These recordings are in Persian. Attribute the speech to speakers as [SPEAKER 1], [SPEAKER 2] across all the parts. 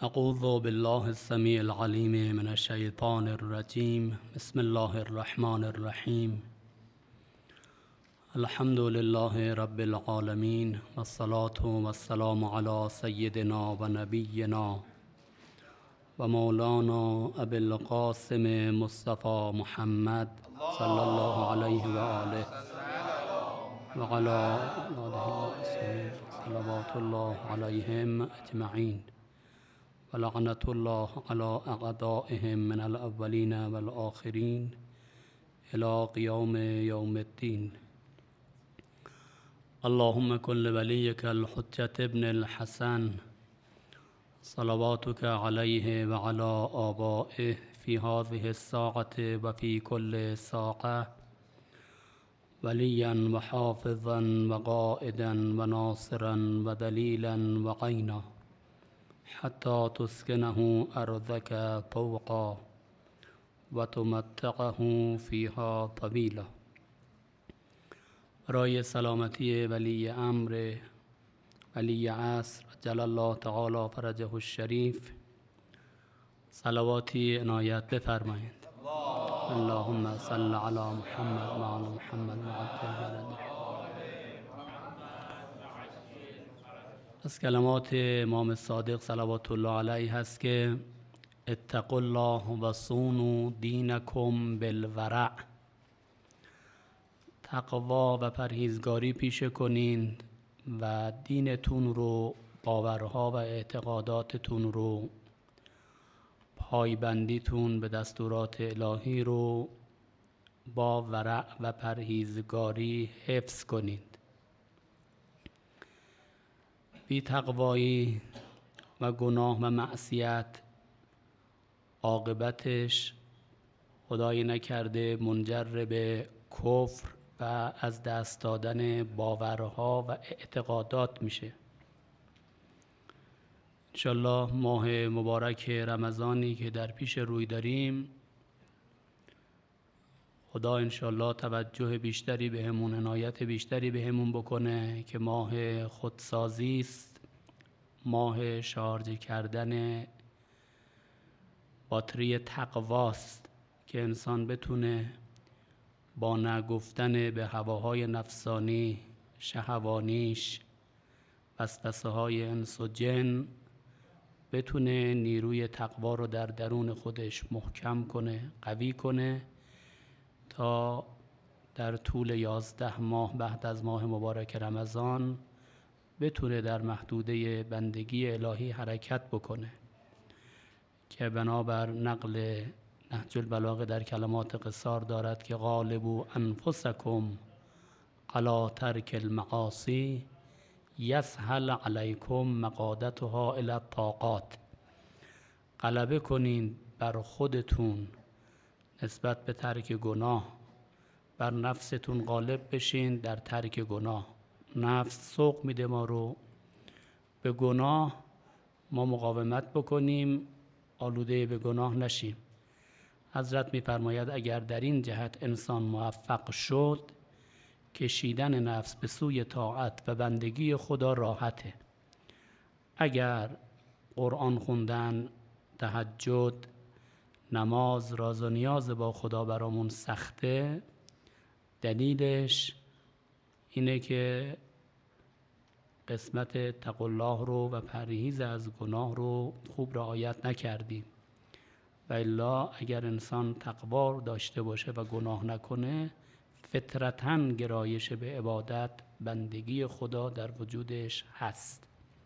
[SPEAKER 1] اعوذ بالله السمیع العلیم من الشیطان الرجیم. بسم الله الرحمن الرحیم. الحمد لله رب العالمین والصلاة والسلام علی سیدنا و نبینا و مولانا ابی القاسم مصطفى محمد صلی الله علیه و آله و علی آله صلوات الله علیهم اجمعین و لعنت الله علی اعدائهم من الاولین و الآخرین الی قیام یوم الدین. اللهم کن لولیک الحجة ابن الحسن صلواتك علیه و علی آبائه فی هذه الساعة و فی کل ساعة ولیا و حافظا و قائدا و ناصرا و دلیلا و عینا حتی تسکنه ارضک فوقا و تمتعه فیها طویلا. برای سلامتی ولی امر ولی عصر جل الله تعالی فرجه الشریف صلواتی عنایت بفرمایید. اللهم صل علی محمد و علی محمد معجل ولده. از کلمات امام صادق صلوات الله علیه هست که اتقوا الله و صونوا دینکم بالورع. تقوا و پرهیزگاری پیشه کنید و دینتون رو، باورها و اعتقاداتتون رو، پایبندیتون به دستورات الهی رو با ورع و پرهیزگاری حفظ کنید. بی تقوایی و گناه و معصیت عاقبتش خدای نکرده منجر به کفر و از دست دادن باورها و اعتقادات میشه. انشالله ماه مبارک رمضانی که در پیش روی داریم، خدا انشالله توجه بیشتری بهمون، عنایت بیشتری بهمون بکنه که ماه خودسازی است، ماه شارژ کردن باتری تقواست که انسان بتونه با نگفتن به هواهای نفسانی، شهوانیش، وسوسه های انس و جن، بتونه نیروی تقوا رو در درون خودش محکم کنه، قوی کنه تا در طول 11 ماه بعد از ماه مبارک رمضان بتونه در محدوده بندگی الهی حرکت بکنه که بنابر نقل نهج البلاغه در کلمات قصار دارد که غالبوا انفسکم علی ترک المعاصی یسهل علیکم مقادتها الی الطاقات. غلبه کنین بر خودتون نسبت به ترک گناه، بر نفستون غالب بشین در ترک گناه. نفس سوق میده ما رو به گناه، ما مقاومت بکنیم، آلوده به گناه نشیم. حضرت میفرماید اگر در این جهت انسان موفق شد، کشیدن نفس به سوی طاعت و بندگی خدا راحته. اگر قرآن خوندن، تهجد، نماز، راز و نیاز با خدا برامون سخته، دلیلش اینه که قسمت تقوا الله رو و پرهیز از گناه رو خوب رعایت نکردیم. و الا اگر انسان تقوا داشته باشه و گناه نکنه، فطرتاً گرایش به عبادت، بندگی خدا در وجودش هست.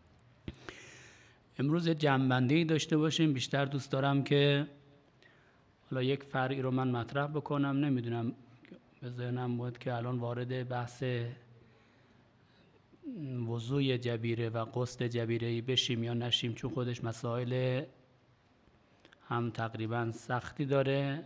[SPEAKER 1] امروز جمع‌بندی داشته باشیم. بیشتر دوست دارم که حالا یک فرعی رو من مطرح بکنم، نمیدونم به ذهنم بود که الان وارد بحث وضوء جبیره و غسل جبیره‌ای بشیم یا نشیم، چون خودش مسائل هم تقریبا سختی داره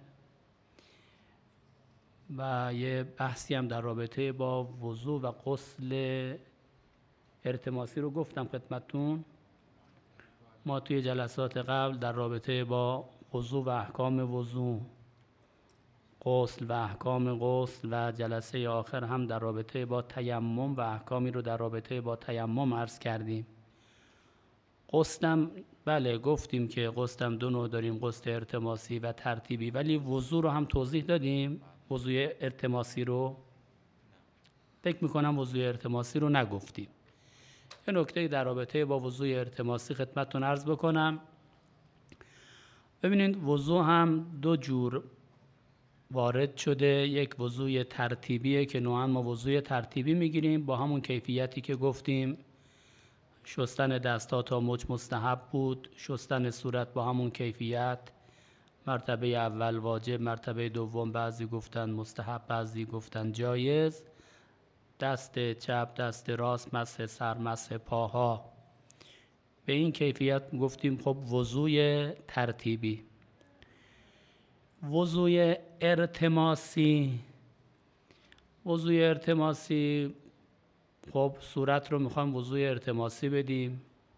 [SPEAKER 1] و یه بحثی هم در رابطه با وضوء و غسل ارتماسی رو گفتم خدمتتون. ما توی جلسات قبل در رابطه با وضوء و احکام وضوء، غسل و احکام غسل و جلسه آخر هم در رابطه با تیمم و احکامی رو در رابطه با تیمم عرض کردیم. غسلم بله گفتیم که غسلم دو نوع داریم، غسل ارتماسی و ترتیبی، ولی وضو رو هم توضیح دادیم. وضوی ارتماسی رو فکر میکنم وضوی ارتماسی رو نگفتیم. یه نکته در رابطه با وضوی ارتماسی خدمتتون عرض بکنم. ببینید وضو هم دو جور وارد شده. یک وضوی ترتیبیه که نوعاً ما وضوی ترتیبی میگیریم با همون کیفیتی که گفتیم. شستن دست‌ها تا مچ مستحب بود، شستن صورت با همون کیفیت، مرتبه اول واجب، مرتبه دوم بعضی گفتن مستحب، بعضی گفتن جایز، دست چپ، دست راست، مسح سر، مسح پاها، به این کیفیت گفتیم. خب وضوی ترتیبی. وضوی ارتماسی، وضوی ارتماسی خب صورت رو میخوایم وضوی ارتماسی بدیم.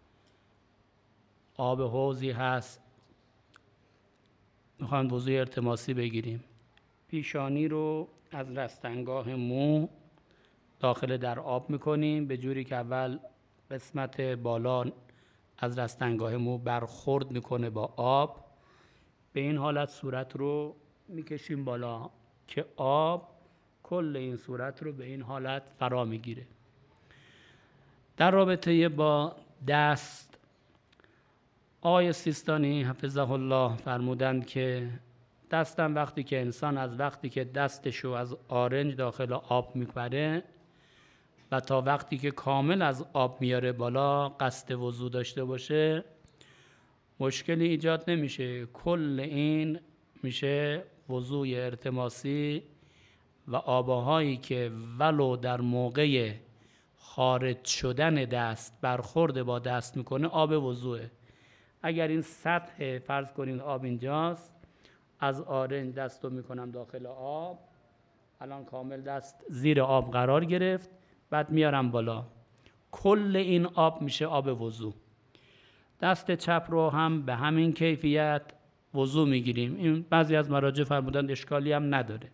[SPEAKER 1] آب حوضی هست، میخوایم وضوی ارتماسی بگیریم. پیشانی رو از رستنگاه مو داخل در آب میکنیم به جوری که اول قسمت بالا از رستنگاه مو برخورد میکنه با آب. به این حالت صورت رو میکشیم بالا که آب کل این صورت رو به این حالت فرا میگیره. در رابطه با دست، آقای سیستانی حفظه الله فرمودند که دستم وقتی که انسان از وقتی که دستشو از آرنج داخل آب میبره و تا وقتی که کامل از آب میاره بالا قصد وضو داشته باشه مشکلی ایجاد نمیشه. کل این میشه وضوی ارتماسی و آبهایی که ولو در موقع خارج شدن دست برخورد با دست میکنه آب وضوئه. اگر این سطح فرض کنین آب اینجاست، از آرنج دست رو میکنم داخل آب، الان کامل دست زیر آب قرار گرفت، بعد میارم بالا، کل این آب میشه آب وضو. دست چپ رو هم به همین کیفیت وضو میگیریم. این بعضی از مراجع فرمودند اشکالی هم نداره،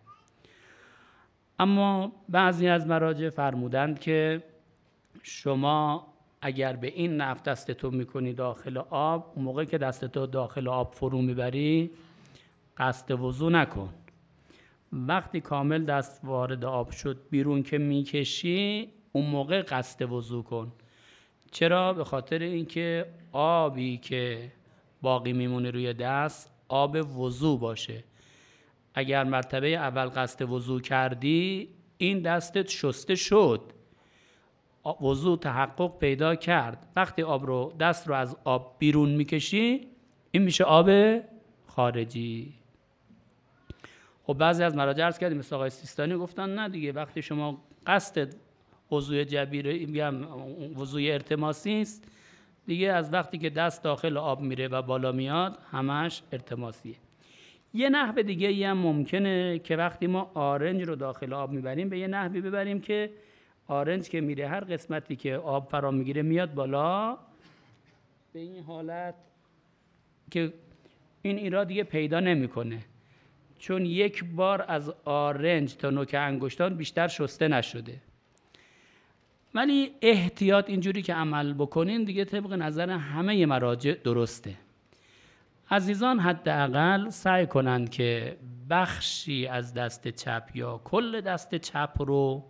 [SPEAKER 1] اما بعضی از مراجع فرمودند که شما اگر به این نحو دستتو میکنی داخل آب، اون موقع که دستتو داخل آب فرو میبری قصد وضو نکن. وقتی کامل دست وارد آب شد بیرون که میکشی اون موقع قصد وضو کن. چرا؟ به خاطر اینکه آبی که باقی میمونه روی دست آب وضو باشه. اگر مرتبه اول قصد وضو کردی این دستت شسته شد، وضو تحقق پیدا کرد. وقتی دست رو از آب بیرون میکشی این میشه آب خارجی. خب بعضی از مراجع عرض کردیم مثل آقای سیستانی گفتن نه دیگه، وقتی شما قصد وضوی جبیره میگم وضوی ارتماسی است دیگه، از وقتی که دست داخل آب میره و بالا میاد همش ارتماسیه. یه نحو دیگه ای هم ممکنه که وقتی ما آرنج رو داخل آب میبریم به یه نحوی ببریم که آرنج که میره هر قسمتی که آب فرا میگیره میاد بالا به این حالت که این ایراد دیگه پیدا نمیکنه، چون یک بار از آرنج تا نوک انگشتان بیشتر شسته نشده. ولی احتیاط اینجوری که عمل بکنین دیگه طبق نظر همه مراجع درسته. عزیزان حداقل سعی کنند که بخشی از دست چپ یا کل دست چپ رو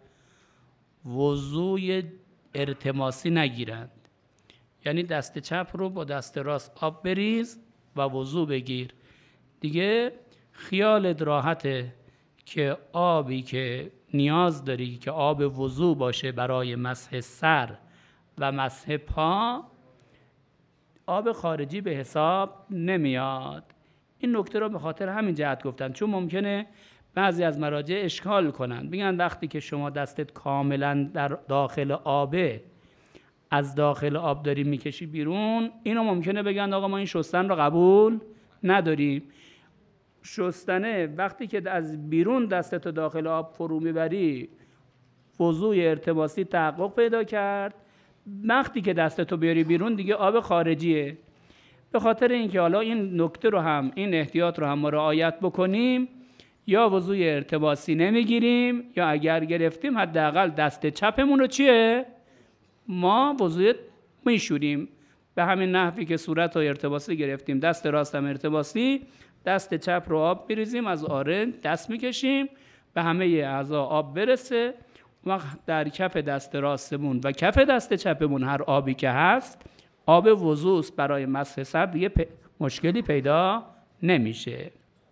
[SPEAKER 1] وضوی ارتماسی نگیرند. یعنی دست چپ رو با دست راست آب بریز و وضو بگیر. دیگه خیالت راحته که آبی که نیاز داری که آب وضو باشه برای مسح سر و مسح پا آب خارجی به حساب نمیاد. این نکته رو به خاطر همین جهت گفتن، چون ممکنه بعضی از مراجع اشکال کنن بگن وقتی که شما دستت کاملا در داخل آبه از داخل آب داری میکشی بیرون، اینو ممکنه بگن آقا ما این شستن رو قبول نداریم. شستنه وقتی که از بیرون دستتو داخل آب فرو میبری وضوی ارتباطی تحقق پیدا کرد، وقتی که دستتو بیاری بیرون دیگه آب خارجیه. به خاطر اینکه حالا این نکته رو هم این احتیاط رو هم ما رعایت بکنیم یا وضوی ارتباطی نمیگیریم یا اگر گرفتیم حداقل دست چپمون رو چیه؟ ما وضوی میشوریم. به همین نحوی که صورت رو ارتباطی گرفتیم، دست راست هم ارتباطی، دست چپ رو آب میریزیم، از آرنج دست میکشیم به همه اعضا آب برسه. وقت در کف دست راستمون و کف دست چپمون هر آبی که هست آب وضو است، برای مسح سر دیگه مشکلی پیدا نمیشه.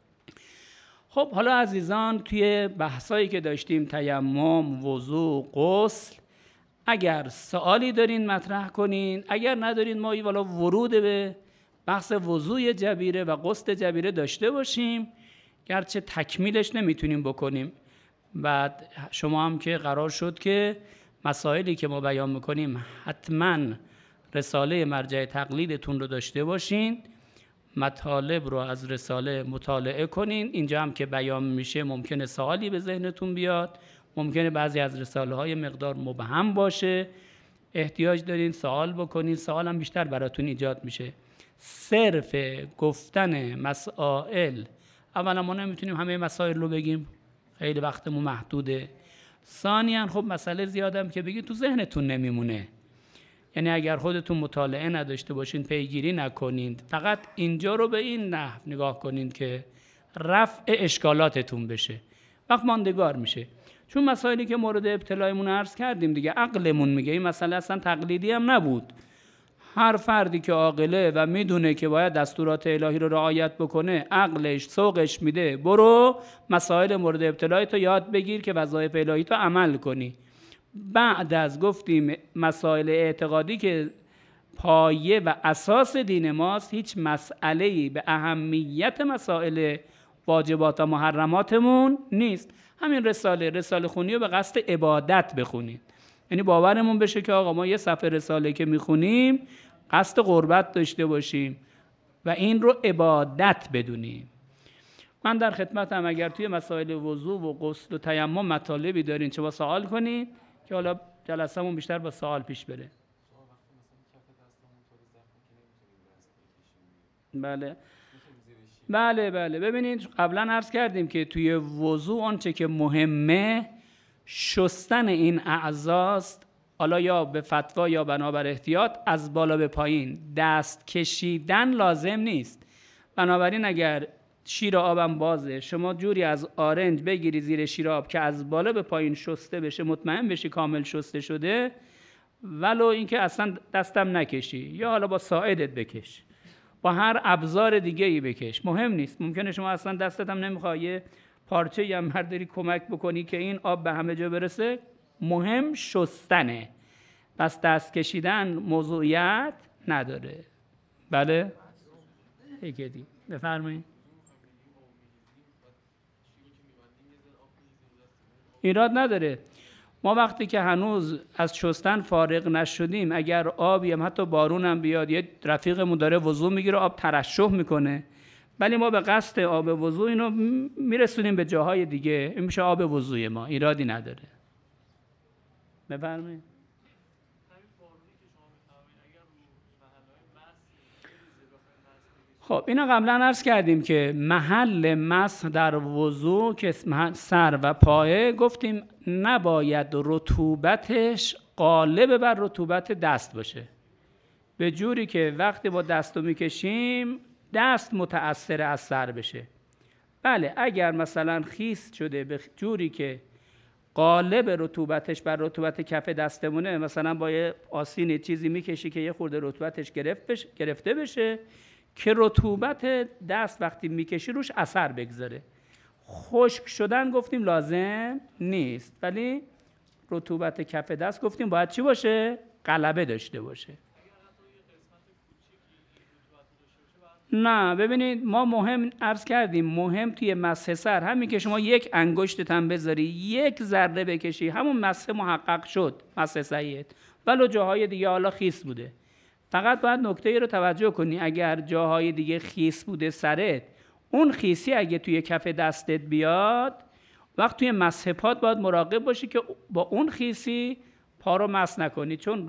[SPEAKER 1] خب حالا عزیزان، توی بحثایی که داشتیم تیمم، وضو، غسل، اگر سوالی دارین مطرح کنین، اگر ندارین ما والا ورود به بحث وضوی جبیره و غسل جبیره داشته باشیم، گرچه تکمیلش نمیتونیم بکنیم. بعد شما هم که قرار شد که مسائلی که ما بیان میکنیم حتما رساله مرجع تقلیدتون رو داشته باشین، مطالب رو از رساله مطالعه کنین. اینجا هم که بیان میشه ممکنه سوالی به ذهنتون بیاد، ممکنه بعضی از رساله های مقدار مبهم باشه، احتیاج دارین سوال بکنین، سوال هم بیشتر براتون ایجاد میشه. صرف گفتن مسائل، اولا ما نمیتونیم همه مسائل رو بگیم، خیلی وقتمون محدوده. ثانیاً خب مسئله زیادم که بگید تو ذهنتون نمیمونه، یعنی اگر خودتون مطالعه نداشته باشین، پیگیری نکنین، فقط اینجا رو به این نحو نگاه کنین که رفع اشکالاتتون بشه، وقت ماندگار میشه. چون مسائلی که مورد ابتلایمون عرض کردیم دیگه، عقلمون میگه این مسئله اصلا تقلیدی هم نبود. هر فردی که عاقله و میدونه که باید دستورات الهی رو رعایت بکنه، عقلش سوقش میده برو مسائل مورد ابتلای تو یاد بگیر که وظایف الهی تو عمل کنی. بعد از گفتیم مسائل اعتقادی که پایه و اساس دین ماست، هیچ مسئله‌ای به اهمیت مسائل واجبات و محرماتمون نیست. همین رساله خونی رو به قصد عبادت بخونید، یعنی باورمون بشه که آقا ما یه صفحه رساله که میخونیم قصد قربت داشته باشیم و این رو عبادت بدونیم. من در خدمتم، اگر توی مسائل وضو و غسل و تیمم مطالبی دارین چه با سوال کنید که حالا جلسه‌مون بیشتر با سوال پیش بره. بله ببینید قبلا عرض کردیم که توی وضو آنچه که مهمه شستن این اعضاست، حالا یا به فتوا یا بنابر احتیاط از بالا به پایین. دست کشیدن لازم نیست. بنابراین اگر شیر آبم بازه، شما جوری از آرنج بگیری زیر شیر آب که از بالا به پایین شسته بشه، مطمئن بشی کامل شسته شده، ولو اینکه اصلا دستم نکشی، یا حالا با ساعدت بکش، با هر ابزار دیگه ای بکش، مهم نیست. ممکنه شما اصلا دستت هم نمیخواد یه پارچه یا برداری کمک بکنی که این آب به همه جا برسه، مهم شستنه. پس دست کشیدن موضوعیت نداره. بله؟ ایگدی بفرمایید. ایراد نداره. ما وقتی که هنوز از شستن فارغ نشدیم، اگر آبی هم حتی بارون هم بیاد، یه رفیقمون داره وضو میگیره آب ترشح میکنه، ولی ما به قصد آب وضو اینو میرسونیم به جاهای دیگه، این میشه آب وضوی ما، ایرادی نداره. بفرمایید. خب اینا قبلا عرض کردیم که محل مسح در وضو که سر و پایه، گفتیم نباید رطوبتش غالب بر رطوبت دست باشه، به جوری که وقتی با دستو میکشیم دست متأثر از سر بشه. بله اگر مثلا خیس شده به جوری که غالب رطوبتش بر رطوبت کف دستمونه، مثلا با یه آسین چیزی میکشی که یه خورده رطوبتش گرفته بشه که رطوبت دست وقتی میکشی روش اثر بگذاره. خشک شدن گفتیم لازم نیست، ولی رطوبت کف دست گفتیم باید چی باشه؟ غلبه داشته باشه. نه ببینید ما مهم عرض کردیم، مهم توی مسح سر همین که شما یک انگشتت هم بذاری یک ذره بکشی، همون مسح محقق شد، مسح صحیح. ولو جاهای دیگه حالا خیس بوده، فقط باید نکته رو توجه کنی، اگر جاهای دیگه خیس بوده سرت، اون خیسی اگه توی کف دستت بیاد، وقت توی مسح پات باید مراقب باشی که با اون خیسی پا رو مسح نکنی، چون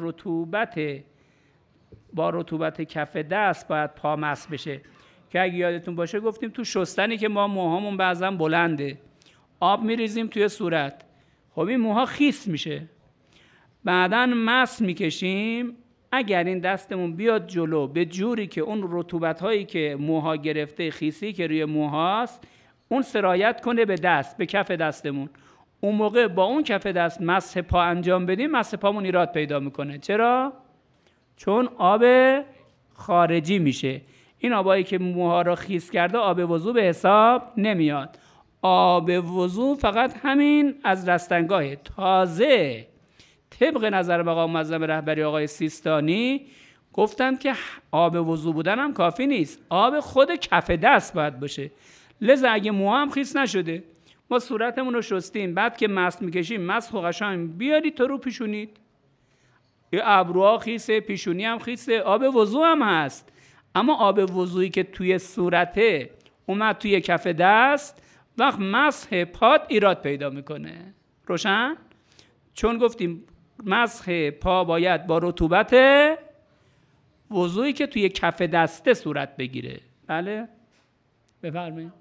[SPEAKER 1] با رطوبت کف دست باید پا مسح بشه. که اگه یادتون باشه گفتیم تو شستنی که ما موهامون بعضا بلنده، آب میریزیم توی صورت، خب این موها خیس میشه، بعداً مسح میکشیم، اگر این دستمون بیاد جلو به جوری که اون رطوبت هایی که موها گرفته، خیسی که روی موهاست، اون سرایت کنه به دست، به کف دستمون، اون موقع با اون کف دست مسح پا انجام بدیم، مسح پامون ایراد پیدا میکنه. چرا؟ چون آب خارجی میشه. این آبایی که موها رو خیس کرده آب وضو به حساب نمیاد. آب وضو فقط همین از رستنگاه. تازه طبق نظر مقام معظم رهبری آقای سیستانی گفتن که آب وضو بودن هم کافی نیست، آب خود کف دست باید باشه. لذا اگه موها هم خیس نشده، ما صورتمون رو شستیم، بعد که مسح میکشیم، مسح و قشنگ بیارید تو رو پیشونید، ابروها خیسه، پیشونی هم خیسه، آب وضو هم هست. اما آب وضویی که توی صورته اومد توی کف دست، وقت مسح پات ایراد پیدا میکنه. روشن؟ چون گفتیم مسح پا باید با رطوبت وضویی که توی کف دسته صورت بگیره. بله؟ بفرمایید.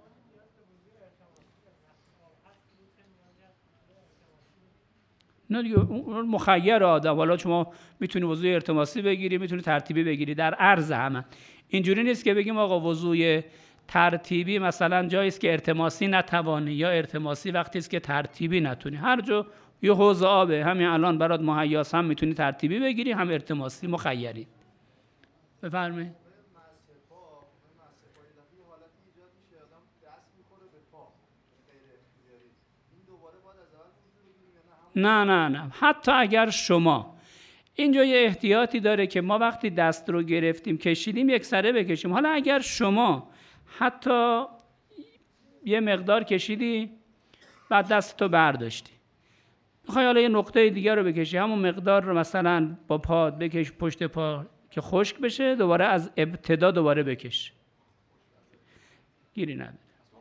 [SPEAKER 1] نه دیگه، مخیر آدم. حالا شما میتونی وضوی ارتماسی بگیری، میتونی ترتیبی بگیری، در عرض همه. اینجوری نیست که بگیم آقا وضوی ترتیبی مثلا جایی است که ارتماسی نتوانی، یا ارتماسی وقتی است که ترتیبی نتونی. هر جا یه حوض آبه، همین الان برات مهیاس، هم میتونی ترتیبی بگیری هم ارتماسی، مخیری. بفرمایید. نه حتی اگر شما اینجا یه احتیاطی داره که ما وقتی دست رو گرفتیم کشیدیم یک سره بکشیم. حالا اگر شما حتی یه مقدار کشیدی بعد دستتو برداشتی، میخوای حالا یه نقطه دیگر رو بکشی، همون مقدار رو مثلا با پا بکش پشت پا که خشک بشه، دوباره از ابتدا دوباره بکش، گیری نداره.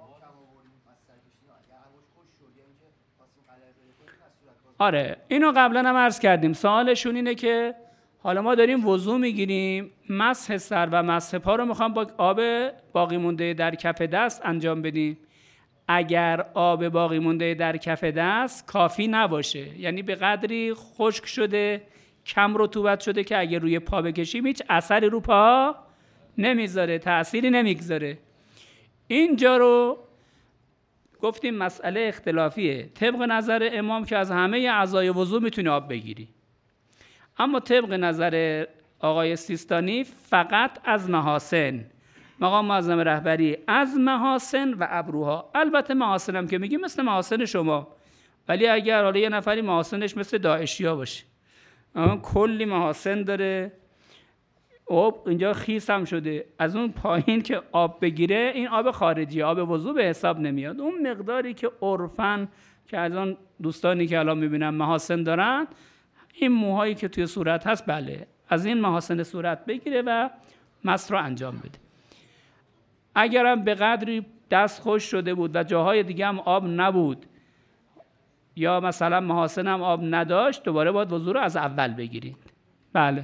[SPEAKER 1] آره اینو قبلا هم عرض کردیم. سوالشون اینه که حالا ما داریم وضو میگیریم، مسح سر و مسح پا رو میخوام با آب باقی مونده در کف دست انجام بدیم. اگر آب باقی مونده در کف دست کافی نباشه، یعنی به قدری خشک شده، کم رطوبت شده که اگر روی پا بکشیم هیچ اثری رو پا نمیذاره، تأثیری نمیگذاره، اینجا رو گفتیم مسئله اختلافیه. طبق نظر امام که از همه اعضای وضو میتونی آب بگیری، اما طبق نظر آقای سیستانی فقط از محاسن. مقام معظم رهبری از محاسن و ابروها. البته محاسن هم که میگیم مثل محاسن شما، ولی اگر حالا یه نفری محاسنش مثل داعشیا باشه، کلی محاسن داره، آب اینجا خیس هم شده، از اون پایین که آب بگیره این آب خارجی، آب وضو به حساب نمیاد. اون مقداری که عرفاً که از اون دوستانی که الان میبینم محاسن دارن، این موهایی که توی صورت هست، بله از این محاسن صورت بگیره و مسح رو انجام بده. اگرم به قدری دست خوش شده بود و جاهای دیگه هم آب نبود، یا مثلا محاسن هم آب نداشت، دوباره باید وضو رو از اول بگیرید. بله.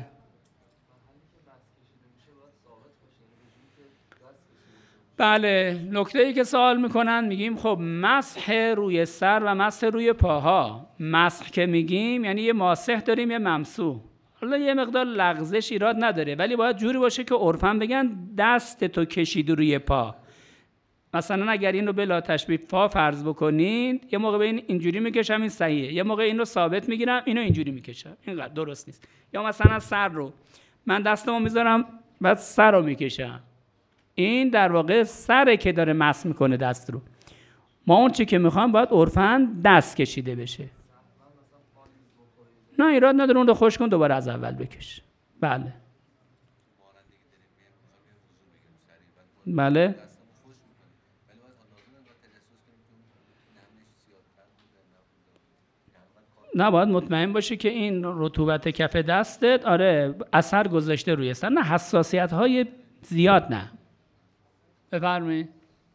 [SPEAKER 1] بله، نکته‌ای که سوال میکنن، میگیم خب مسح روی سر و مسح روی پاها. مسح که میگیم یعنی یه ماسح داریم یه ممسوح. حالا یه مقدار لغزش ایراد نداره، ولی باید جوری باشه که عرفاً بگن دست تو کشید روی پا. مثلا اگر این رو بلا تشبیه پا فرض بکنید، یه موقع به این اینجوری میکشم این صحیحه، یه موقع این رو ثابت میگیرم اینو اینجوری میکشم، اینقدر درست نیست. یا مثلا سر رو من دستمو میذارم بعد سر رو میکشم، این در واقع سره که داره مسح میکنه دست رو. ما اون چی که میخوام باید عرفاً دست کشیده بشه. نه ایراد نداره، اون رو خوش کن دوباره از اول بکش. بله بله نه، باید مطمئن باشه که این رطوبت کف دستت آره اثر گذاشته روی سر، نه حساسیت های زیاد نه. بفرمایید.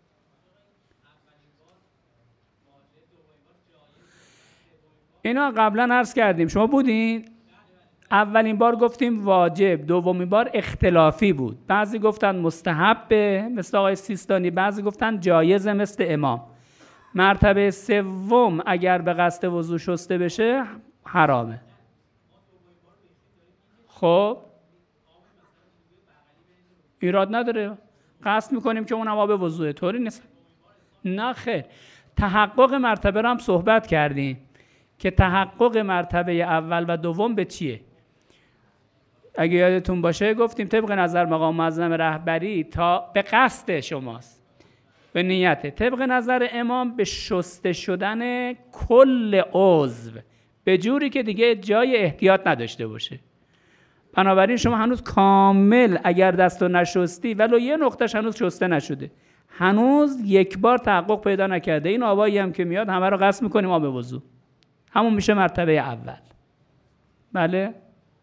[SPEAKER 1] اینا قبلا عرض کردیم، شما بودین؟ اولین بار گفتیم واجب، دومین بار اختلافی بود. بعضی گفتن مستحبه مثل آقای سیستانی، بعضی گفتن جایزه مثل امام. مرتبه سوم اگر به قصد وضو شسته بشه حرامه. خب ایراد نداره، قصد میکنیم که اونم آب وضوءه، طوری نیست. نه خیر. تحقق مرتبه رو هم صحبت کردیم که تحقق مرتبه اول و دوم به چیه؟ اگه یادتون باشه گفتیم طبق نظر مقام معظم رهبری تا به قصد شماست، به نیته. طبق نظر امام به شسته شدن کل عضو به جوری که دیگه جای احتیاط نداشته باشه. بنابراین شما هنوز کامل اگر دستو نشستی ولو یه نقطهش هنوز شسته نشده، هنوز یک بار تحقق پیدا نکرده. این آبایی هم که میاد همه رو قصد میکنیم آب وضو، همون میشه مرتبه اول. بله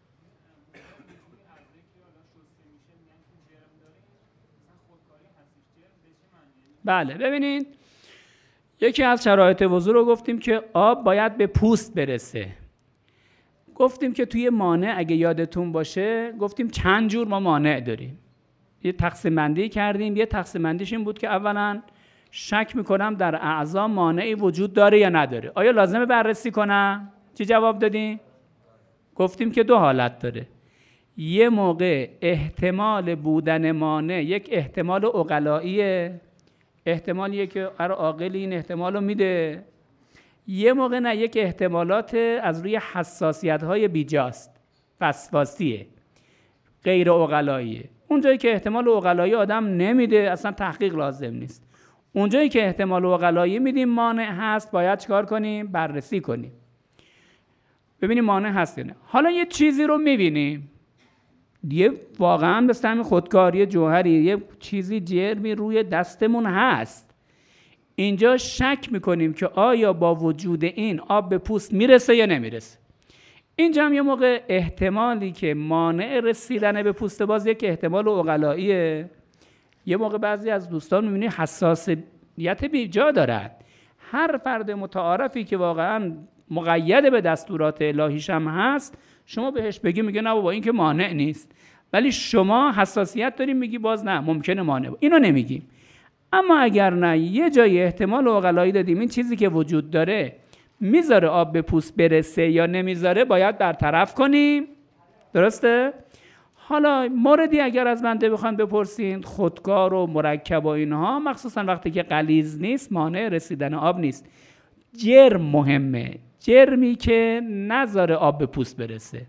[SPEAKER 1] بله. ببینید یکی از شرایط وضو رو گفتیم که آب باید به پوست برسه. گفتیم که توی مانع اگه یادتون باشه گفتیم چند جور ما مانع داریم، یه تقسیم بندی کردیم. یه تقسیم بندیش این بود که اولا شک میکنم در اعضا مانعی وجود داره یا نداره، آیا لازمه بررسی کنم؟ چی جواب دادیم؟ گفتیم که دو حالت داره. یه موقع احتمال بودن مانع یک احتمال عقلاییه، احتمالیه که هر عاقلی این احتمال رو میده. یه موقع نه، یک احتمالات از روی حساسیت‌های بیجاست، وسواسیه، غیر عقلاییه. اونجایی که احتمال عقلایی آدم نمیده اصلا تحقیق لازم نیست. اونجایی که احتمال عقلایی میدیم مانع هست، باید چیکار کنیم؟ بررسی کنیم ببینیم مانع هست یا نه. حالا یه چیزی رو میبینیم دیگه واقعا مثل همین خودکاری جوهری، یه چیزی جرمی روی دستمون هست، اینجا شک میکنیم که آیا با وجود این آب به پوست میرسه یا نمیرسه. اینجا هم یه موقع احتمالی که مانع رسیدن به پوست باز یک احتمال عقلاییه. یه موقع بعضی از دوستان میبینی حساسیت بیجا دارد. هر فرد متعارفی که واقعا مقید به دستورات الهیش هم هست، شما بهش بگی میگه نه بابا این که مانع نیست، ولی شما حساسیت داریم میگی باز نه ممکنه مانع. اینو نمیگیم. اما اگر نه، یه جای احتمال عقلایی دادیم این چیزی که وجود داره میذاره آب به پوست برسه یا نمیذاره، باید برطرف کنیم. درسته؟ حالا موردی اگر از بنده بخوان بپرسین، خودکار و مرکب و اینها، مخصوصا وقتی که غلیظ نیست، مانع رسیدن آب نیست. جرم مهمه، جرمی که نذاره آب به پوست برسه.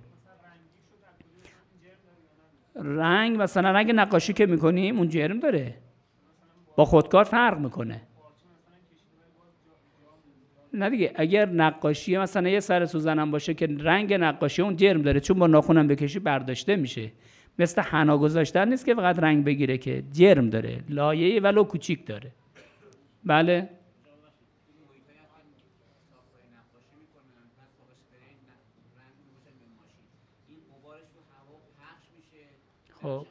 [SPEAKER 1] رنگ مثلا رنگ نقاشی که میکنیم اون جرم داره، با خودکار فرق میکنه. نه دیگه، اگر نقاشی مثلا یه سر سوزنم باشه که رنگ نقاشی اون جرم داره، چون با ناخنم بکشی برداشته میشه. مثل حنا گذاشتن نیست که فقط رنگ بگیره، که جرم داره، لایه‌ای ولو کوچیک داره. بله. خب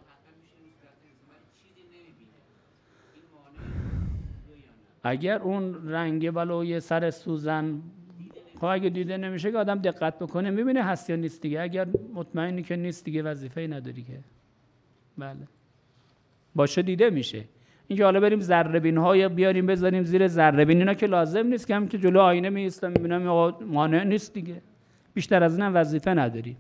[SPEAKER 1] اگر اون رنگ ولو یه سر سوزن خب اگه دیده نمیشه که آدم دقت بکنه میبینه هست یا نیست دیگه. اگر مطمئنی که نیست دیگه وظیفه‌ای نداری که. بله باشه دیده میشه. اینکه حالا بریم ذره بین‌های بیاریم بذاریم زیر ذره بین، اینا که لازم نیست، که هم که جلو آینه میایستم میبینم مانع نیست دیگه. بیشتر از اینم وظیفه نداری.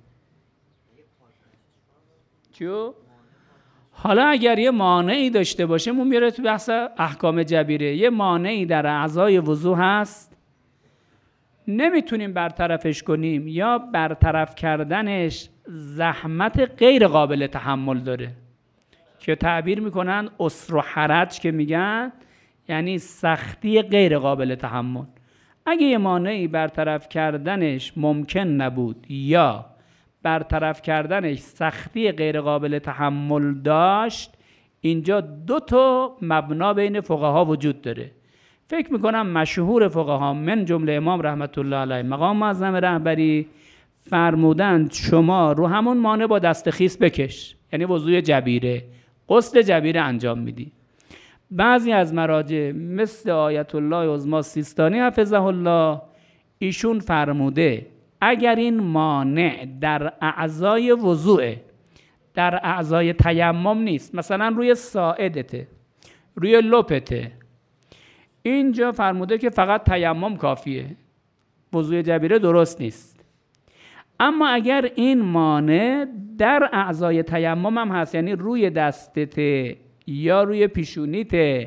[SPEAKER 1] چیو؟ حالا اگر یه مانعی داشته باشیم اون میره تو بحث احکام جبیره. یه مانعی در اعضای وضو هست نمیتونیم برطرفش کنیم، یا برطرف کردنش زحمت غیر قابل تحمل داره که تعبیر میکنن اسر و حرج که میگن، یعنی سختی غیر قابل تحمل. اگه یه مانعی برطرف کردنش ممکن نبود یا برطرف کردنش سختی غیر قابل تحمل داشت، اینجا دو تا مبنا بین فقها وجود داره. فکر میکنم مشهور فقها من جمله امام رحمت الله علیه، مقام معظم رهبری، فرمودند شما رو همون مانع با دست خیس بکش، یعنی وضوی جبیره، غسل جبیره انجام میدی. بعضی از مراجع مثل آیت الله عظما سیستانی حفظه الله، ایشون فرموده اگر این مانع در اعضای وضوعه، در اعضای تیمم نیست، مثلا روی ساعدته، روی لپته، اینجا فرموده که فقط تیمم کافیه، وضوء جبیره درست نیست. اما اگر این مانع در اعضای تیمم هم هست، یعنی روی دستت یا روی پیشونیت،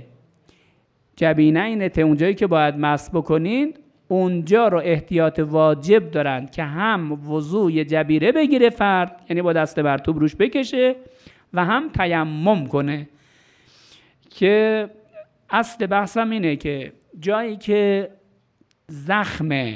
[SPEAKER 1] جبینینت، اونجایی که باید مس بکنین، اونجا رو احتیاط واجب دارن که هم وضوی جبیره بگیره فرد، یعنی با دست برتوب روش بکشه، و هم تیمم کنه. که اصل بحثم اینه که جایی که زخم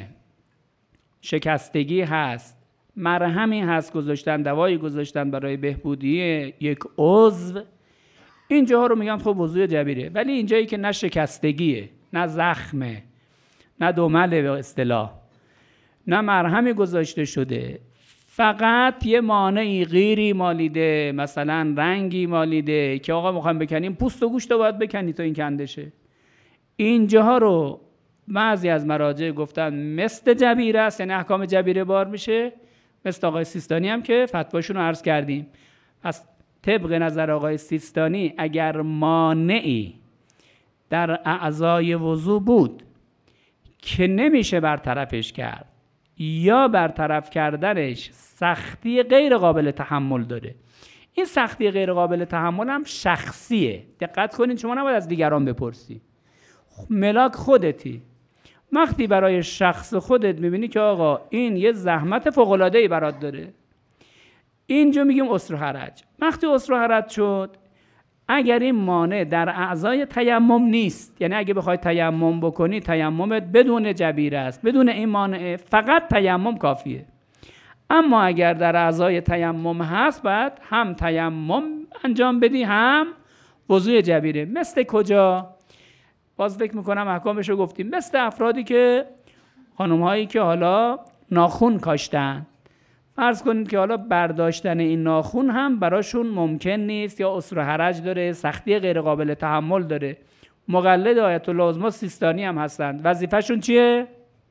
[SPEAKER 1] شکستگی هست، مرهمی هست گذاشتن، دوایی گذاشتن برای بهبودی یک عضو، اینجاها رو میگن خب وضوی جبیره. ولی اینجایی که نه شکستگیه، نه زخمه، نه دمله به اصطلاح، نه مرهمی گذاشته شده، فقط یه مانعی غیری مالیده، مثلا رنگی مالیده که آقا میخوایم بکنیم پوست و گوشت رو باید بکنی تا این کنده شه، اینجاها رو بعضی از مراجع گفتن مثل جبیره است، یعنی احکام جبیره بار میشه، مثل آقای سیستانی هم که فتواشون رو عرض کردیم. پس طبق نظر آقای سیستانی اگر مانعی در اعضای وضو بود که نمیشه برطرفش کرد یا برطرف کردنش سختی غیر قابل تحمل داره، این سختی غیر قابل تحمل هم شخصیه. دقت کنین، شما نباید از دیگران بپرسی، ملاک خودتی. وقتی برای شخص خودت میبینی که آقا این یه زحمت فوق‌العاده‌ای برات داره، اینجا میگیم عسر و حرج. وقتی عسر و حرج شد، اگر این مانع در اعضای تیمم نیست، یعنی اگه بخوای تیمم بکنی، تیممت بدون جبیره است، بدون این مانع، فقط تیمم کافیه. اما اگر در اعضای تیمم هست، باید هم تیمم انجام بدی هم وضوی جبیره. مثل کجا؟ باز فکر میکنم احکامش رو گفتیم. مثل افرادی که خانم هایی که حالا ناخن کاشتن، فرض کنید که حالا برداشتن این ناخن هم براشون ممکن نیست، یا عسر و حرج داره، سختی غیر قابل تحمل داره. مقلد آیت الله عظمی سیستانی هم هستند، وظیفه‌شون چیه؟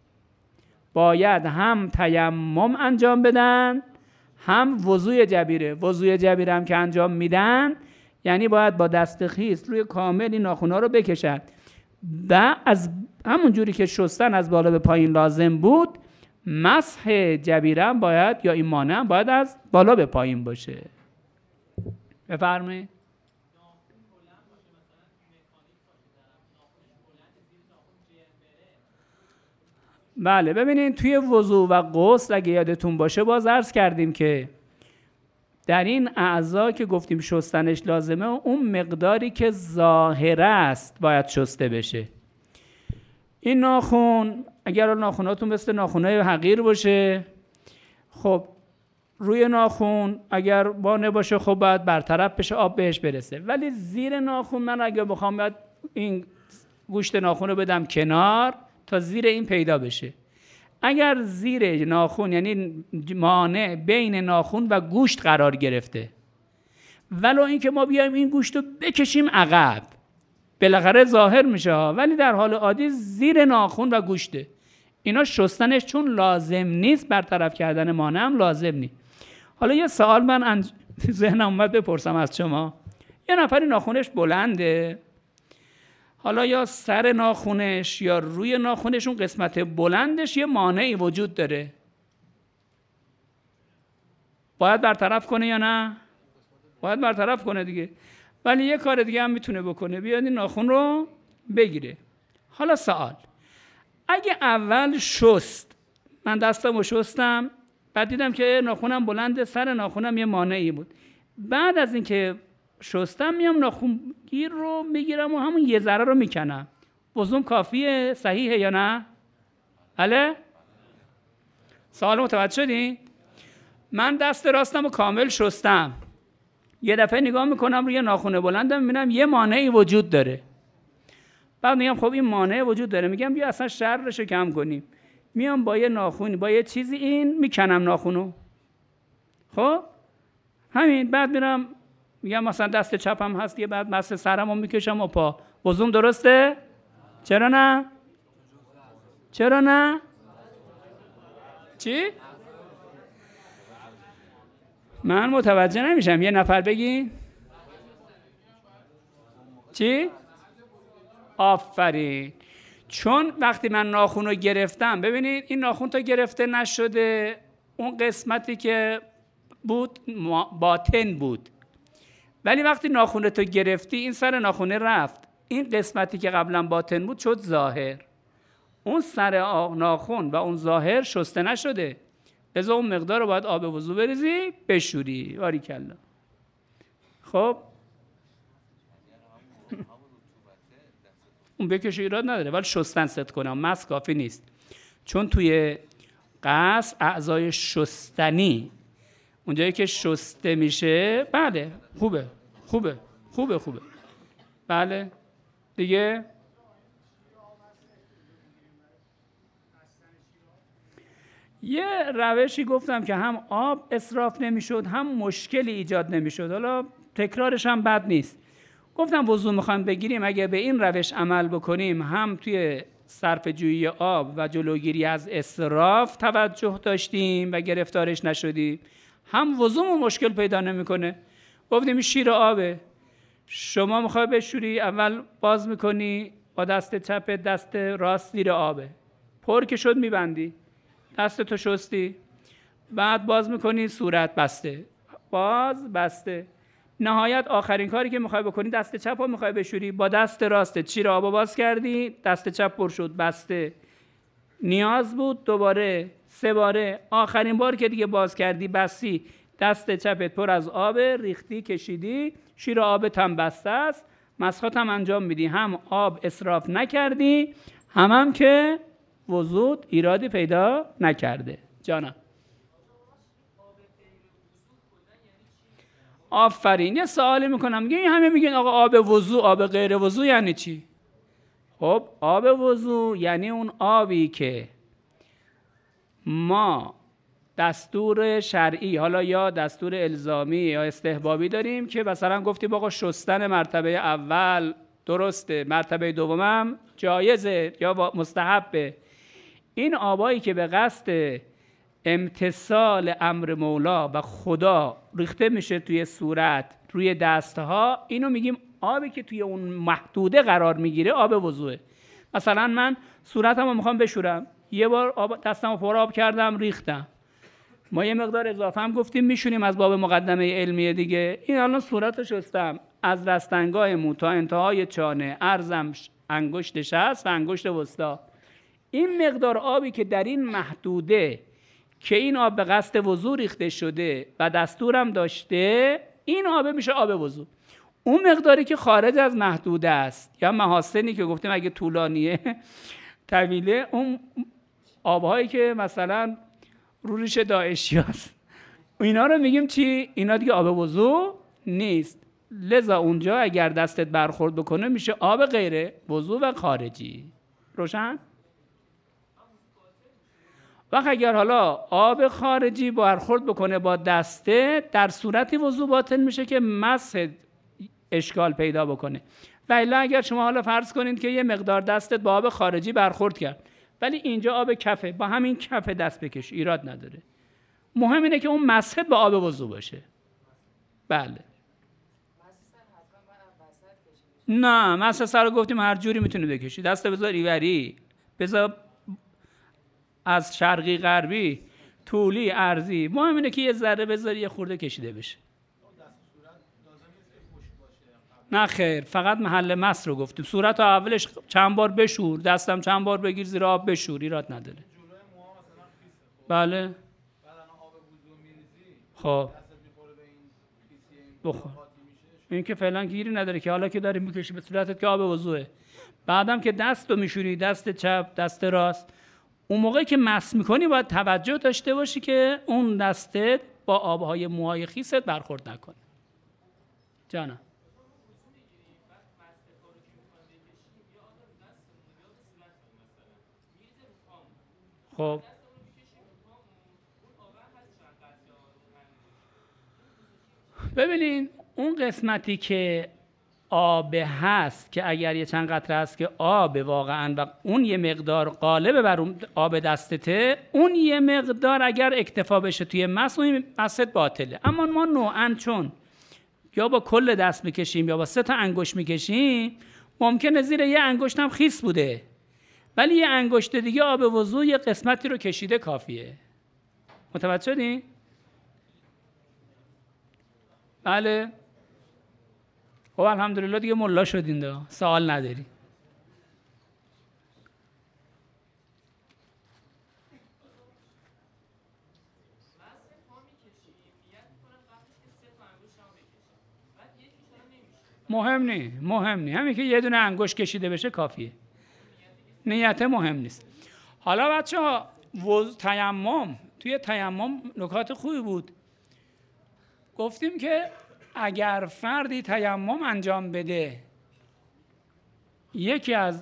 [SPEAKER 1] باید هم تیمم انجام بدن هم وضوی جبیره. وضوی جبیره هم که انجام میدن، یعنی باید با دست خیس روی کامل این ناخن‌ها رو بکشن و از همون جوری که شستن از بالا به پایین لازم بود، مسح جبیره هم باید، یا این مانع هم باید از بالا به پایین باشه. بفرمایید. بله، ببینید توی وضو و غسل اگه یادتون باشه باز عرض کردیم که در این اعضا که گفتیم شستنش لازمه، اون مقداری که ظاهره است باید شسته بشه. این ناخن اگر ناخناتون مثل ناخنای حقیر باشه، خب روی ناخن اگر بانه باشه، خب باید برطرف بشه، آب بهش برسه. ولی زیر ناخن من اگر بخوام باید این گوشت ناخن رو بدم کنار تا زیر این پیدا بشه. اگر زیر ناخن، یعنی مانع بین ناخن و گوشت قرار گرفته، ولو اینکه ما بیایم این گوشت رو بکشیم عقب، بالاخره ظاهر میشه ها، ولی در حال عادی زیر ناخن و گوشته، اینا شستنش چون لازم نیست، برطرف کردن مانع هم لازم نیست. حالا یه سوال من ذهنم اومد بپرسم از شما. یه نفری ناخنش بلنده، حالا یا سر ناخنش یا روی ناخنش اون قسمت بلندش یه مانعی وجود داره، باید برطرف کنه یا نه؟ باید برطرف کنه دیگه. ولی یه کار دیگه هم میتونه بکنه، بیاد این ناخن رو بگیره. حالا سوال، اگه اول شست، من دستم رو شستم، بعد دیدم که ناخنم بلنده، سر ناخنم یه مانعی بود، بعد از اینکه شستم میام ناخن گیر رو میگیرم و همون یه ذره رو میکنم، وضوم کافیه؟ صحیحه یا نه؟ بله؟ سوال متوجه شدین؟ من دست راستم رو کامل شستم، یه دفعه نگاه میکنم روی ناخن بلندم، میبینم یه مانعی وجود داره. بعد میگم خب این مانع وجود داره، میگم بیا اصلا شرش رو کم کنیم، میام با یه ناخن، با یه چیزی این میکنم ناخنو، خب همین. بعد میرم میگم مثلا دست چپم هست، یه بعد مس سرمو میکشم و پا، وضوم درسته؟ چرا نه؟ چرا نه؟ چی؟ من متوجه نمیشم، یه نفر بگی؟ چی؟ آفرین. چون وقتی من ناخن رو گرفتم، ببینید این ناخن تا گرفته نشده اون قسمتی که بود باطن بود، ولی وقتی ناخونه تو گرفتی این سر ناخونه رفت، این قسمتی که قبلا باطن بود شد ظاهر. اون سر ناخن و اون ظاهر شسته نشده، لذا اون مقدار رو باید آب وضو بریزی بشوری. باریکلا. خب اون بکشه ایراد نداره، ولی شستن ست کنم مس کافی نیست، چون توی قص اعضای شستنی اونجایی که شسته میشه بله خوبه خوبه خوبه خوبه بله دیگه. یه روشی گفتم که هم آب اسراف نمیشد هم مشکلی ایجاد نمیشد، حالا تکرارش هم بد نیست. گفتم وضو میخوایم بگیریم، اگه به این روش عمل بکنیم هم توی صرف جویی آب و جلوگیری از اسراف توجه داشتیم و گرفتارش نشدیم، هم وضومون مشکل پیدا نمیکنه. گفتیم شیر آبه، شما میخوای بشوری، اول باز میکنی با دست چپ، دست راست زیر آبه، پر که شد میبندی، دست تو شستی، بعد باز میکنی صورت بسته، باز بسته. نهایت آخرین کاری که میخوای بکنی دست چپ رو میخوای بشوری، با دست راست شیر آب باز کردی، دست چپ پر شد بسته، نیاز بود دوباره 3 باره، آخرین بار که دیگه باز کردی بستی، دست چپت پر از آب ریختی کشیدی، شیر آبت هم بسته است، مسحات هم انجام میدی، هم آب اسراف نکردی، هم که وضو ایرادی پیدا نکرده. جانم آفرین. یه سوالی میکنم، میگه این همه میگن آقا آب وضو، آب غیر وضو یعنی چی؟ خب آب وضو یعنی اون آبی که ما دستور شرعی، حالا یا دستور الزامی یا استحبابی داریم که مثلا گفتیم آقا شستن مرتبه اول درسته، مرتبه دومم جایزه یا مستحبه. این آبایی که به قصد امتثال امر مولا و خدا ریخته میشه توی صورت، روی دستها، اینو میگیم آبی که توی اون محدوده قرار میگیره آب وضوئه. مثلا من صورتمو میخوام بشورم، یه بار آب دستمو پر آب کردم ریختم، ما یه مقدار اضافه هم گفتیم میشونیم از باب مقدمه علمیه دیگه. این الان صورتو شستم از رستنگاه مو تا انتهای چانه، عرضم انگشت شست و انگشت وسطا، این مقدار آبی که در این محدوده که این آب به قصد وضو ریخته شده و دستورم داشته، این آب میشه آب وضو. اون مقداری که خارج از محدوده است یا محاسنی که گفتیم اگه طولانیه طویله، اون آبهایی که مثلا رو ریش داعشی هست، اینا رو میگیم چی؟ اینا دیگه آب وضو نیست. لذا اونجا اگر دستت برخورد بکنه میشه آب غیر وضو و خارجی. روشن؟ وقت اگر حالا آب خارجی برخورد بکنه با دسته، در صورتی وضو باطل میشه که مسح اشکال پیدا بکنه. و الا اگر شما حالا فرض کنید که یه مقدار دستت با آب خارجی برخورد کرد، ولی اینجا آب کفه، با همین کف دست بکش، ایراد نداره. مهم اینه که اون مسحت با آب وضو باشه. بله. نه، مسح سر رو گفتیم هر جوری میتونی بکشی، دست بذار ایوری، بذار از شرقی غربی، طولی عرضی، مهم اینه که یه ذره بذاری یه خورده کشیده بشه. نه خیر، فقط محل مس رو گفتیم. صورت رو اولش چند بار بشور، دستم چند بار بگیر زیر آب بشور، ایراد نداره. بله. خب بخور. این که فعلا گیری نداره که حالا که داری میکشی به صورتت که آب وضوئه. بعدم که دست رو میشوری، دست چپ، دست راست، اون موقعی که مس میکنی باید توجه داشته باشی که اون دستت با آبهای موهای خیست برخورد نکنه. جانم. خب ببینین اون قسمتی که آب هست که اگر یه چند قطره هست که آب واقعا و اون یه مقدار غالبه بر اون آب دستته، اون یه مقدار اگر اکتفا بشه توی مس، اون مست باطله. اما ما نوعاً چون یا با کل دست میکشیم یا با 3 تا انگشت میکشیم، ممکنه زیر یه انگشت هم خیس بوده، ولی یه انگشت دیگه آب وضو یه قسمتی رو کشیده کافیه. متوجه شدین؟ بله. خب الحمدلله دیگه ملا شدین ده، سوال نداری. مهم نی همین که یه دونه انگشت کشیده بشه کافیه. نیت مهم نیست. حالا بچه‌ها تیمم، توی تیمم نکات خوبی بود. گفتیم که اگر فردی تیمم انجام بده، یکی از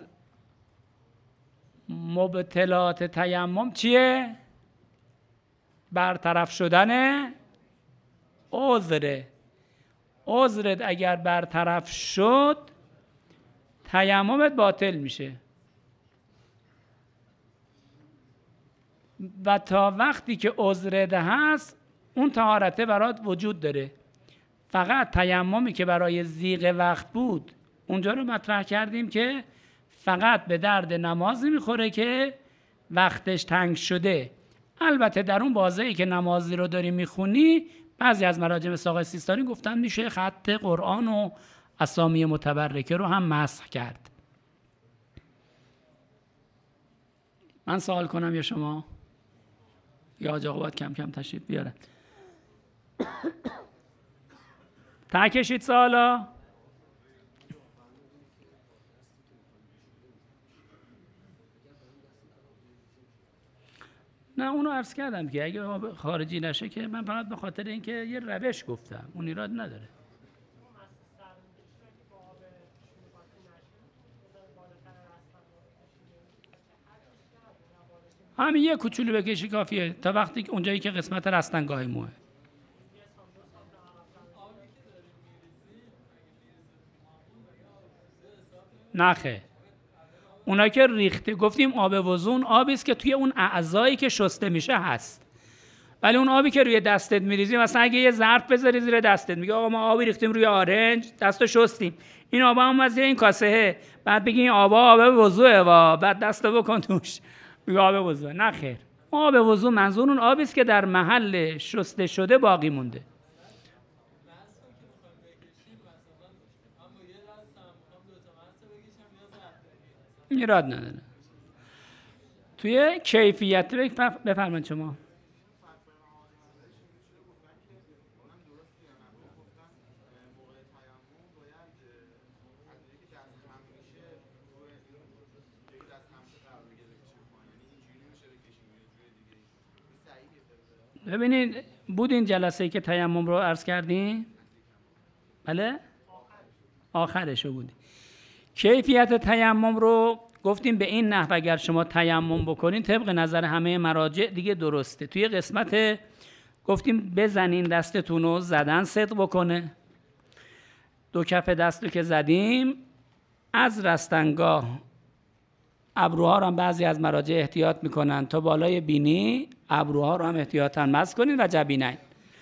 [SPEAKER 1] مبطلات تیمم چیه؟ برطرف شدن عذره. عذرت اگر برطرف شد تیممت باطل میشه و تا وقتی که عذرت هست اون طهارته برات وجود داره. فقط تیممی که برای ضیق وقت بود اونجا رو مطرح کردیم که فقط به درد نماز میخوره که وقتش تنگ شده. البته در اون بازه‌ای که نمازی رو داری میخونی، بعضی از مراجع مثل آقای سیستانی گفتن میشه خط قرآن و اسامی متبرکه رو هم مسح کرد. من سوال کنم یا شما؟ یا حاج آقا باید کم کم تشریف بیاره. تکشید سوالا. نه اونو عرض کردم که اگه خارجی نشه که من فقط به خاطر اینکه یه روش گفتم، اون ایراد نداره. همین یه کوچولو بکشی کافیه تا وقتی که اونجایی که قسمت رستنگاه موه. نخه اونایی که ریخته، گفتیم آب وضو آبی است که توی اون اعضایی که شسته میشه هست، ولی اون آبی که روی دستت میریزی، مثلا اگه یه ظرف بذاری زیر دستت، میگه آقا ما آبی ریختیم روی آرنج، دستو شستیم، این آبا هم از این کاسهه، بعد بگی این آب وضوئه و بعد دستو بکن توش، میگه آب وضوئه. نه خیر، آب وضو منظور اون آبی است که در محل شسته شده باقی مونده. ایراد نداره. توی کیفیت بفرمایید شما. ببینید بود این جلسه‌ای که تیمم رو عرض کردیم؟ بله؟ آخرشو بود. کیفیت تیمم رو گفتیم به این نحو اگر شما تیمم بکنین طبق نظر همه مراجع دیگه درسته. توی قسمت گفتیم بزنین دستتون رو، زدن صدق بکنه. دو کف دست رو که زدیم از رستنگاه، ابروها رو هم بعضی از مراجع احتیاط میکنن تا بالای بینی، ابروها رو هم احتیاطاً مسح کنین و جبینین.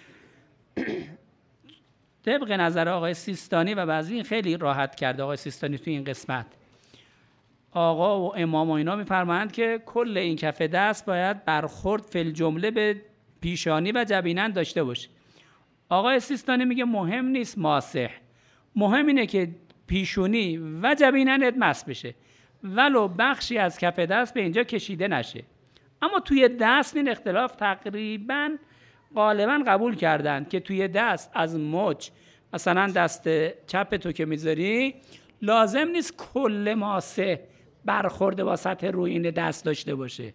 [SPEAKER 1] طبق نظر آقای سیستانی و بعضی خیلی راحت کرده آقای سیستانی توی این قسمت، آقا و امام و اینا میفرمایند که کل این کف دست باید برخورد فی جمله به پیشانی و جبینن داشته باشه. آقای سیستانی میگه مهم نیست ماسح، مهم اینه که پیشونی و جبیننت مسح بشه، ولو بخشی از کف دست به اینجا کشیده نشه. اما توی دست این اختلاف تقریباً غالباً قبول کردن که توی دست از مچ، مثلا دست چپ تو که میذاری لازم نیست کل ماسه برخورده با سطح رویین دست داشته باشه،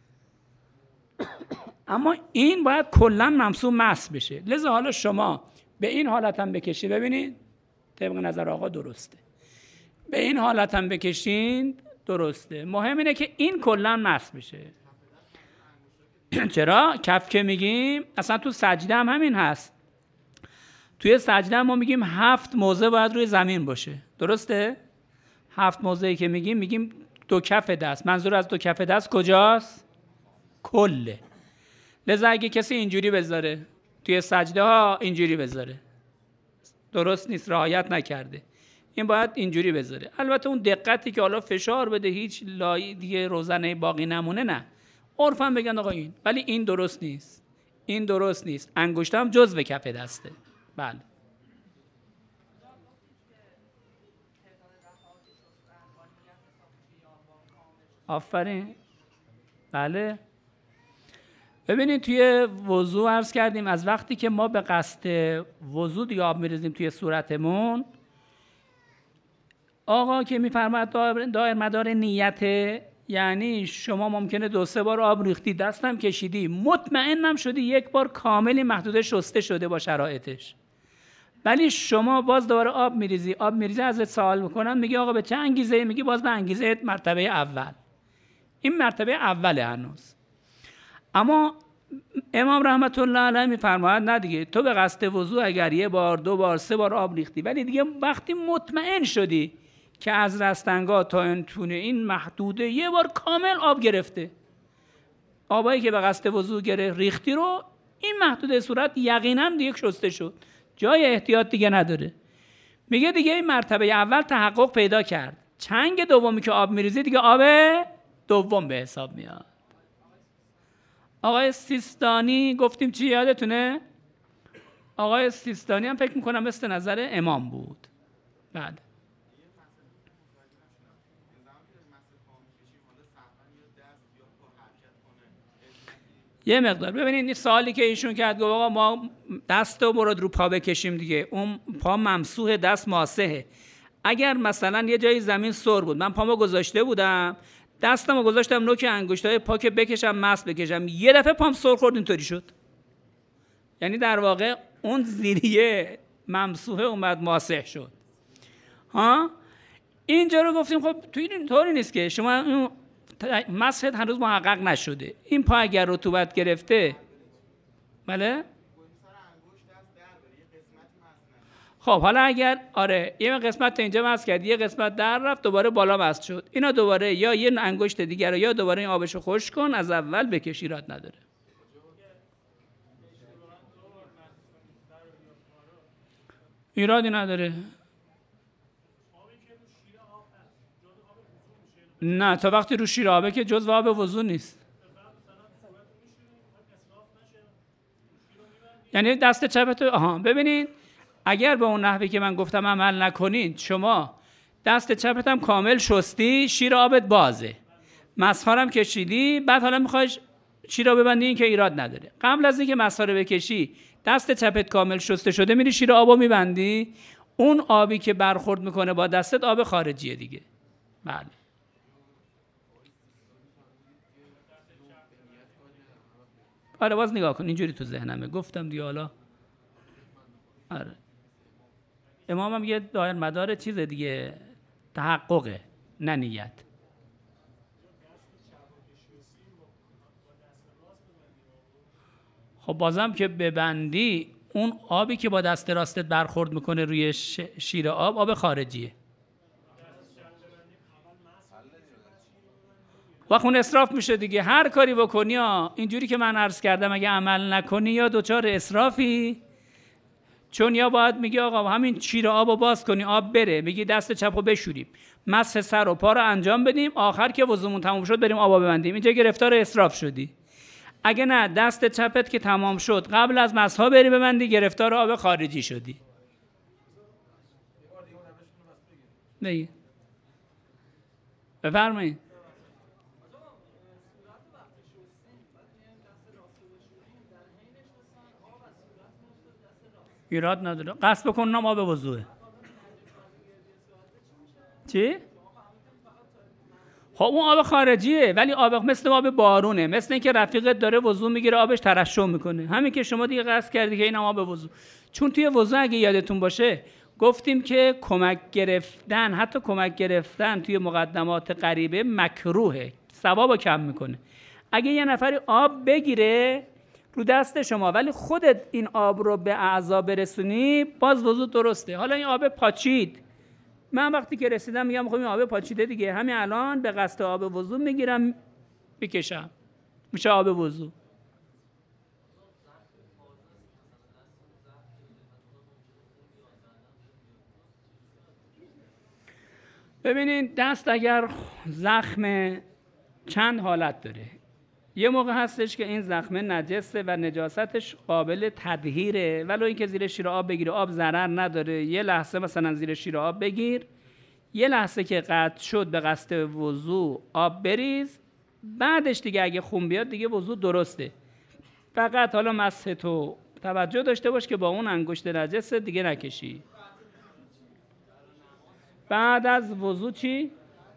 [SPEAKER 1] اما این باید کلاً ممسوح مسح بشه. لذا حالا شما به این حالت هم بکشید، ببینید طبق نظر آقا درسته، به این حالت هم بکشین درسته. مهم اینه که این کلاً مسح بشه. چرا؟ کف که میگیم اصلا تو سجده هم همین هست. توی سجده ما میگیم 7 موضع باید روی زمین باشه، درسته؟ 7 موضعی که میگیم دو کف دست. منظور از دو کف دست کجاست؟ کله. لذا اگه کسی اینجوری بذاره توی سجده ها، اینجوری بذاره درست نیست، رعایت نکرده. این باید اینجوری بذاره. البته اون دقتی که حالا فشار بده هیچ لای دیگه روزنه باقی نمونه، نه، عرفاً بگن آقا این، ولی این درست نیست. این درست نیست. انگشتم جزو کف دسته. بله. آفرین. بله. ببینید توی وضو عرض کردیم از وقتی که ما به قصد وضو دیگه آب میریزیم توی صورتمون، آقا که میفرماید دایر مدار نیته، یعنی شما ممکنه 2-3 بار آب ریختی، دستم کشیدی، مطمئنم شدی یک بار کاملی محدوده شسته شده با شرایطش، ولی شما باز دوباره آب میریزی ازت سوال میکنن، میگی آقا به چه انگیزه؟ میگی باز به انگیزه مرتبه اول. این مرتبه اوله هنوز. اما امام رحمت الله علیه میفرماید نه دیگه، تو به قصد وضو اگر 1 بار 2 بار 3 بار آب ریختی، ولی دیگه وقتی مطمئن شدی که از رستنگاه تا انتونه این محدوده 1 بار کامل آب گرفته، آبایی که به قصد وضو ریختی رو، این محدوده صورت یقینا دیگه شسته شد، جای احتیاط دیگه نداره. میگه دیگه این مرتبه اول تحقق پیدا کرد، چنگ دومی که آب میریزی دیگه آب دوم به حساب میاد. آقای سیستانی گفتیم چی یادتونه؟ آقای سیستانی هم فکر میکنم مثل نظر امام بود. بعد یه مقدار ببینید این سوالی که ایشون کرد، گفت آقا ما دست رو برو رو پا بکشیم دیگه، اون پا ممسوح دست ماسحه. اگر مثلا یه جایی زمین سر بود، من پامو گذاشته بودم، دستمو گذاشتم نوک انگشتای پا که بکشم مس بکشم، یه دفعه پام سر خورد اینطوری شد، یعنی در واقع اون زیریه ممسوحه اومد ماسح شد. ها اینجا رو گفتیم خب تو این طوری نیست که شما مسحت هنوز محقق نشده، این پا اگر رطوبت گرفته، بله خب حالا اگر آره یه قسمت تا اینجا مسح کرد، یه قسمت در رفت، دوباره بالا مسح شد، اینا دوباره یا یه انگشت دیگر رو یا دوباره این آبشو خشک کن، از اول بکش، ایراد نداره. ایرادی نداره. نه تا وقتی رو شیر آبه که جزو آب وضو نیست. یعنی دست چپتو ببینید، اگر به اون نحوی که من گفتم عمل نکنید، شما دست چپت هم کامل شستی، شیر آبت بازه، مسحارم کشیدی، بعد حالا میخوای شیر آب ببندی، این که ایراد نداره. قبل از اینکه مسحار بکشی دست چپت کامل شسته شده، میری شیر آبو میبندی، اون آبی که برخورد میکنه با دستت آب خارجیه دیگه. بله. آره باز نگاه کن، اینجوری تو ذهنمه گفتم دیگه. حالا آره امام هم یه دایر مدار چیز دیگه، تحققه نه نیت. خب بازم که ببندی، اون آبی که با دست راستت برخورد میکنه روی شیر آب خارجیه. وقت اون اسراف میشه دیگه. هر کاری بکنی اینجوری که من عرض کردم، اگه عمل نکنی یا دوچار اسرافی، چون یا باید میگی آقا همین شیر آب رو باز کنی آب بره، میگی دست چپ رو بشوریم، مسح سر و پا رو انجام بدیم، آخر که وضومون تموم شد بریم آب ببندیم، اینجا گرفتار اسراف شدی. اگه نه دست چپت که تمام شد قبل از مسح بری ببندی، گرفتار آب خارجی شدی. بگی بفرمایید. ایراد نداره، قصد بکن نام آب وضوئه. چی؟ خب اون آب خارجیه، ولی آب مثل آب بارونه، مثل اینکه رفیقت داره وضو میگیره آبش ترشح میکنه، همین که شما دیگه قصد کردی که این آب وضو. چون توی وضو اگه یادتون باشه گفتیم که کمک گرفتن، حتی کمک گرفتن توی مقدمات غریبه مکروهه، ثوابو کم میکنه. اگه یه نفری آب بگیره رو دست شما ولی خودت این آب رو به اعضا برسونی، باز وضو درسته. حالا این آب پاچید، من وقتی که رسیدم میگم خب این آب پاچیده دیگه، همین الان به قصد آب وضو میگیرم میکشم، میشه آب وضو. ببینید دست اگر زخم چند حالت داره، یه موقع هستش که این زخم نجسه و نجاستش قابل تطهیره، ولو اینکه زیر شیر آب بگیره آب ضرر نداره. یه لحظه مثلا زیر شیر آب بگیر، یه لحظه که قطع شد به قصد وضو آب بریز، بعدش دیگه اگه خون بیاد دیگه وضو درسته. فقط حالا مسح تو توجه داشته باش که با اون انگشت نجس دیگه نکشی. بعد از وضو چی؟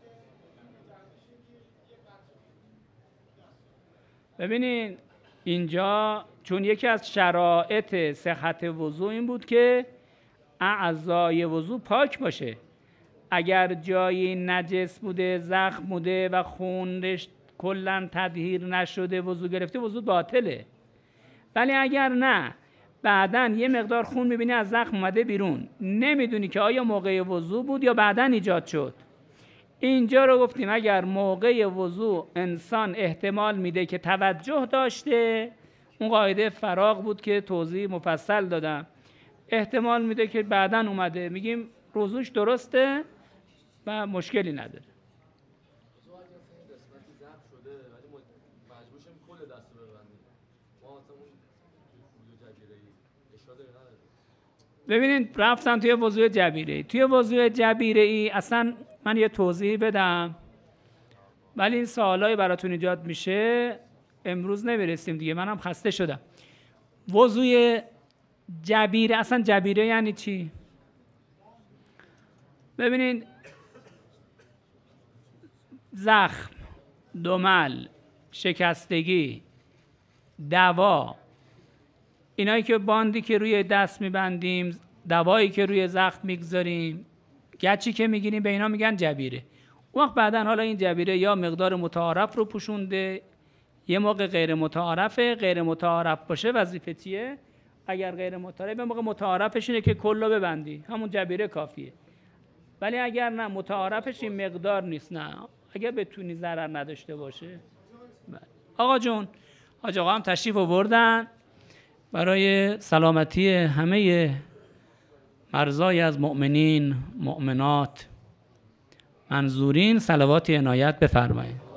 [SPEAKER 1] ببینین اینجا چون یکی از شرایط صحت وضو این بود که اعضای وضو پاک باشه. اگر جایی نجس بوده، زخم بوده و خونش کلا تطهیر نشده وضو گرفته، وضو باطله. ولی اگر نه بعدن یه مقدار خون میبینی از زخم اومده بیرون، نمیدونی که آیا موقع وضو بود یا بعدن ایجاد شد. اینجا رو گفتیم اگر موقع وضو انسان احتمال میده که توجه داشته، اون قاعده فراغ بود که توضیح مفصل دادم، احتمال میده که بعدن اومده، میگیم وضوش درسته و مشکلی نداره. ببینید رفتم توی وضوء جبیره‌ای. توی وضوء جبیره‌ای اصلا من یه توضیح بدم، ولی این سوالای براتون ایجاد میشه، امروز نمیرسیم دیگه، منم خسته شدم. وضوء جبیره، اصلا جبیره یعنی چی؟ ببینید زخم، دمل، شکستگی، دوا، اینایی که باندی که روی دست میبندیم، دوایی که روی زخم میگذاریم، گچی که میگیریم، به اینا میگن جبیره. اون وقت بعدن حالا این جبیره یا مقدار متعارف رو پوشونده، یه موقع غیر متعارفه. غیر متعارف باشه وظیفه چیه؟ اگر غیر متعارف، به موقع متعارفش اینه که کلا ببندی، همون جبیره کافیه. ولی اگر نه متعارفش این مقدار نیست، نه اگر بتونی ضرر نداشته باشه. آقا جون، حاج آقا هم تشریف آوردن برای سلامتی همه مرزای از مؤمنین، مؤمنات، منظورین، صلوات عنایت بفرمایید.